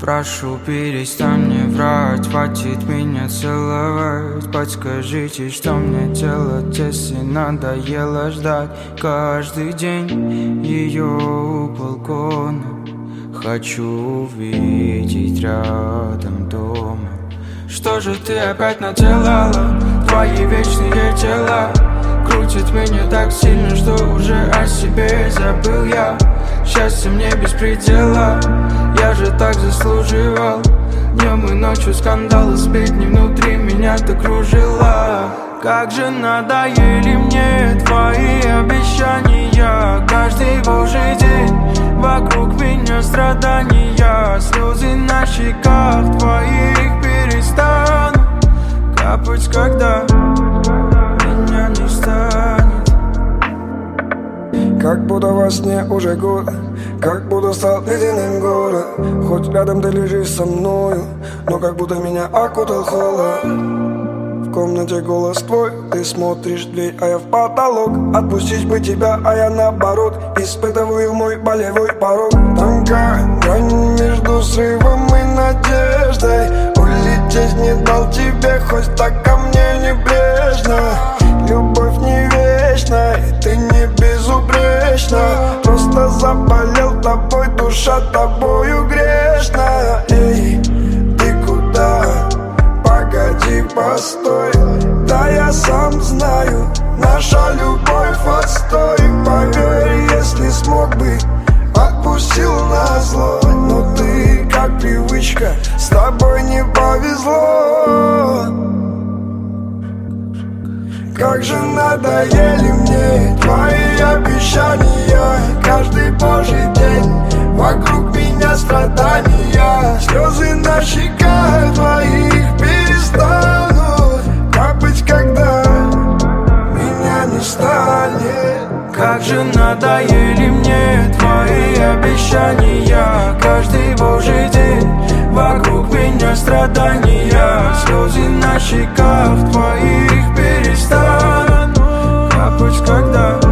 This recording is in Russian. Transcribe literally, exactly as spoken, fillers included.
Прошу, перестань мне врать, хватит меня целовать. Подскажите, что мне делать, если надоело ждать каждый день ее у балкона. Хочу увидеть рядом дома. Что же ты опять наделала? Твои вечные дела крутят меня так сильно, что уже о себе забыл я. Счастье мне без предела, я же так заслуживал. Днем и ночью скандалы, сплетни внутри меня ты кружила. Как же надоели мне твои обещания. Каждый божий день вокруг меня страдания. Слезы на щеках твоих перестанут капать, когда меня не станет. Как будто во сне уже год, как будто стал ледяным город. Хоть рядом ты лежишь со мною, но как будто меня окутал холод. В комнате голос твой, ты смотришь в дверь, а я в потолок. Отпустить бы тебя, а я наоборот испытываю мой болевой порог. Тонкая грань между срывом и надеждой. Улететь не дал тебе, хоть так ко мне небрежно. Любовь не вечна, и ты не безупречна. Просто заболел тобой, душа тобою грешна. Эй, ты куда? Погоди, постой. Да я сам знаю, наша любовь отстой. Поверь, если смог бы, отпустил назло. Но ты, как привычка, с тобой не повезло. Как же надоели мне твои обещания. Каждый божий день вокруг меня страдания. Слезы на щеках твоих перестанут капать, когда меня не станет. Как же надоели мне твои обещания. Каждый божий день вокруг меня страдания. Слезы на щеках твоих перестанут капать, когда